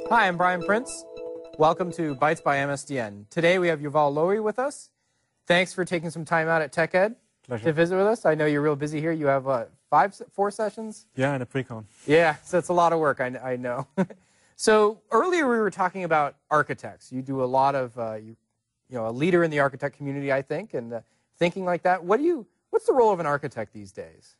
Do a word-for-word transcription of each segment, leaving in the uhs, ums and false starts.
Hi, I'm Brian Prince. Welcome to Bytes by M S D N. Today we have Yuval Lowy with us. Thanks for taking some time out at TechEd Pleasure. to visit with us. I know you're real busy here. You have uh, five, four sessions? Yeah, and a pre-con. Yeah, so it's a lot of work, I, I know. So earlier we were talking about architects. You do a lot of, uh, you, you know, a leader in the architect community, I think, and uh, thinking like that. What do you, what's the role of an architect these days?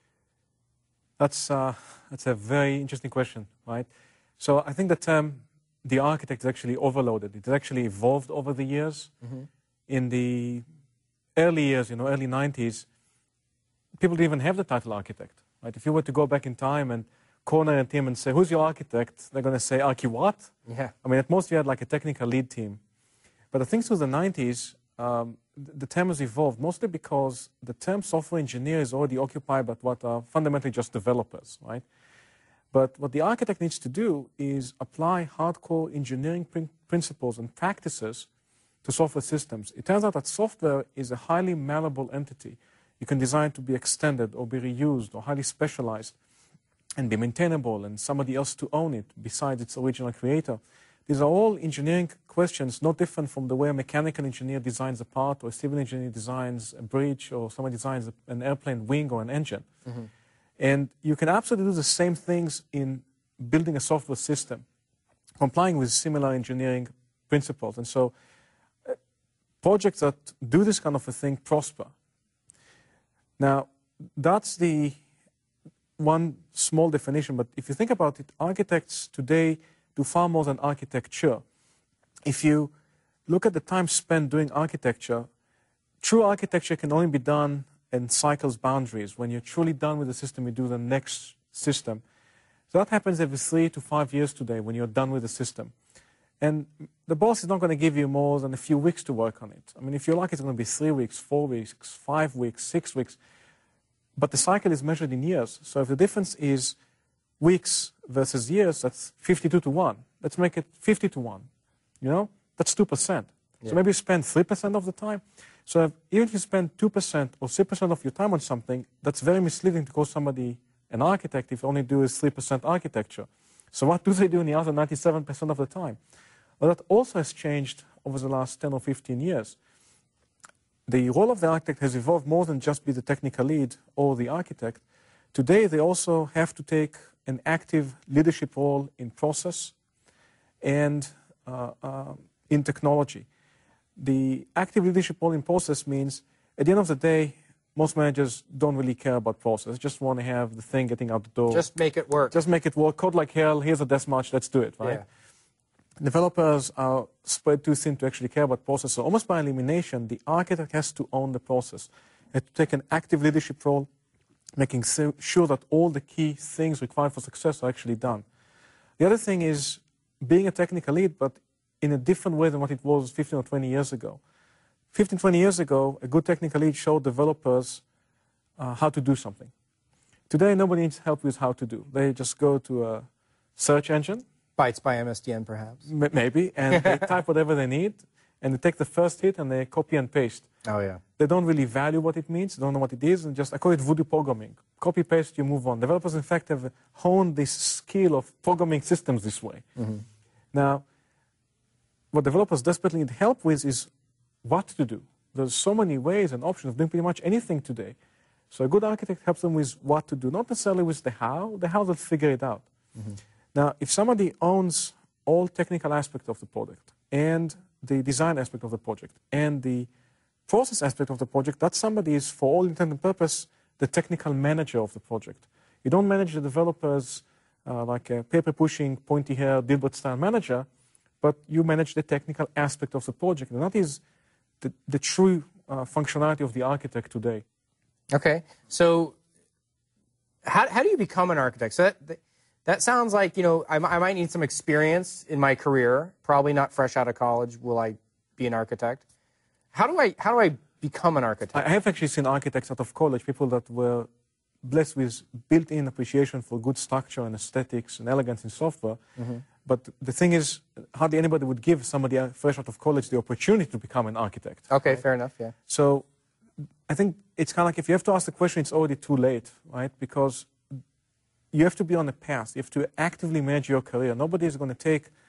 That's, uh, that's a very interesting question, right? So I think the term the architect is actually overloaded. It's actually evolved over the years. Mm-hmm. In the early years, you know, early nineties, people didn't even have the title architect, right? If you were to go back in time and corner a team and say, who's your architect? They're going to say, Archie what? Yeah. I mean, at most you had like a technical lead team. But I think through the nineties, um, the term has evolved, mostly because the term software engineer is already occupied by what are fundamentally just developers, right? But what the architect needs to do is apply hardcore engineering prin principles and practices to software systems. It turns out that software is a highly malleable entity. You can design to be extended or be reused or highly specialized and be maintainable and somebody else to own it besides its original creator. These are all engineering questions, not different from the way a mechanical engineer designs a part or a civil engineer designs a bridge or somebody designs an airplane wing or an engine. Mm-hmm. And you can absolutely do the same things in building a software system, complying with similar engineering principles. And so uh, projects that do this kind of a thing prosper. Now, that's the one small definition, but if you think about it, architects today do far more than architecture. If you look at the time spent doing architecture, true architecture can only be done in cycles boundaries. When you're truly done with the system, you do the next system. So that happens every three to five years today when you're done with the system. And the boss is not going to give you more than a few weeks to work on it. I mean, if you like, it's going to be three weeks, four weeks, five weeks, six weeks. But the cycle is measured in years. So if the difference is weeks versus years, that's fifty-two to one. Let's make it fifty to one. You know, that's two percent. Yeah. So maybe you spend three percent of the time. So if, even if you spend two percent or three percent of your time on something, that's very misleading to call somebody an architect if you only do is three percent architecture. So what do they do in the other ninety-seven percent of the time? Well, that also has changed over the last ten or fifteen years. The role of the architect has evolved more than just be the technical lead or the architect. Today, they also have to take an active leadership role in process and uh, uh, in technology. The active leadership role in process means, at the end of the day, most managers don't really care about process. They just want to have the thing getting out the door. Just make it work. Just make it work. Code like hell. Here's a desk march. Let's do it, right? Yeah. Developers are spread too thin to actually care about process. So almost by elimination, the architect has to own the process. Has to take an active leadership role, making sure that all the key things required for success are actually done. The other thing is being a technical lead, but in a different way than what it was fifteen or twenty years ago. fifteen, twenty years ago, a good technical lead showed developers uh, how to do something. Today, nobody needs help with how to do. They just go to a search engine. Bytes by M S D N, perhaps. M maybe, and they type whatever they need, and they take the first hit and they copy and paste. Oh, yeah. They don't really value what it means, they don't know what it is, and just, I call it voodoo programming. Copy, paste, you move on. Developers, in fact, have honed this skill of programming systems this way. Mm-hmm. Now, what developers desperately need help with is what to do. There's so many ways and options of doing pretty much anything today. So a good architect helps them with what to do, not necessarily with the how. The how they'll figure it out. Mm-hmm. Now, if somebody owns all technical aspects of the product and the design aspect of the project and the process aspect of the project, that somebody is, for all intent and purpose, the technical manager of the project. You don't manage the developers uh, like a paper-pushing, pointy-haired, Dilbert-style manager, but you manage the technical aspect of the project. And that is the, the true uh, functionality of the architect today. Okay. So how, how do you become an architect? So that, that sounds like, you know, I, I might need some experience in my career. Probably not fresh out of college will I be an architect. How do I, how do I become an architect? I have actually seen architects out of college, people that were blessed with built-in appreciation for good structure and aesthetics and elegance in software. Mm-hmm. But the thing is, hardly anybody would give somebody fresh out of college the opportunity to become an architect. Okay, right? Fair enough, yeah. So I think it's kind of like if you have to ask the question, it's already too late, right? Because you have to be on a path. You have to actively manage your career. Nobody is going to take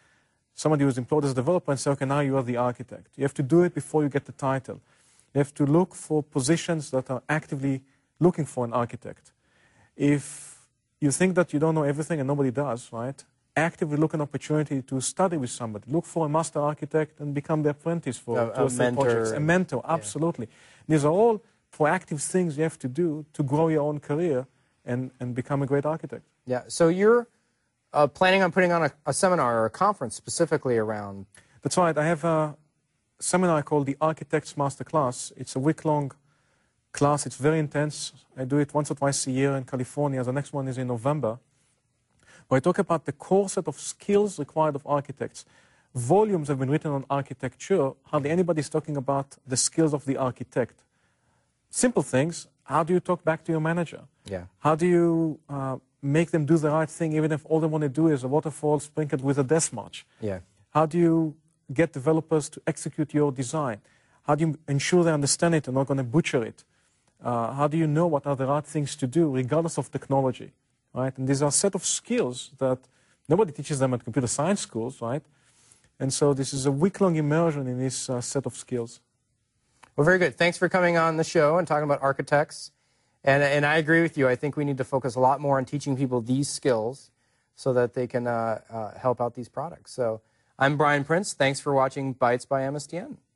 somebody who's employed as a developer and say, okay, now you are the architect. You have to do it before you get the title. You have to look for positions that are actively looking for an architect. If you think that you don't know everything, and nobody does, right? Actively look an opportunity to study with somebody. Look for a master architect and become the apprentice for a, two or a three mentor. projects. A mentor, absolutely. Yeah. These are all proactive things you have to do to grow your own career and, and become a great architect. Yeah, so you're uh, planning on putting on a, a seminar or a conference specifically around... That's right. I have a seminar called the Architects Masterclass. It's a week-long class. It's very intense. I do it once or twice a year in California. The next one is in November, where I talk about the core set of skills required of architects. Volumes have been written on architecture. Hardly anybody is talking about the skills of the architect. Simple things. How do you talk back to your manager? Yeah. How do you uh, make them do the right thing, even if all they want to do is a waterfall sprinkled with a death march? Yeah. How do you get developers to execute your design? How do you ensure they understand it and not going to butcher it? Uh, how do you know what are the right things to do, regardless of technology? Right? And these are a set of skills that nobody teaches them at computer science schools, right? And so this is a week-long immersion in this uh, set of skills. Well, very good. Thanks for coming on the show and talking about architects. And, and I agree with you. I think we need to focus a lot more on teaching people these skills so that they can uh, uh, help out these products. So I'm Brian Prince. Thanks for watching Bytes by M S D N.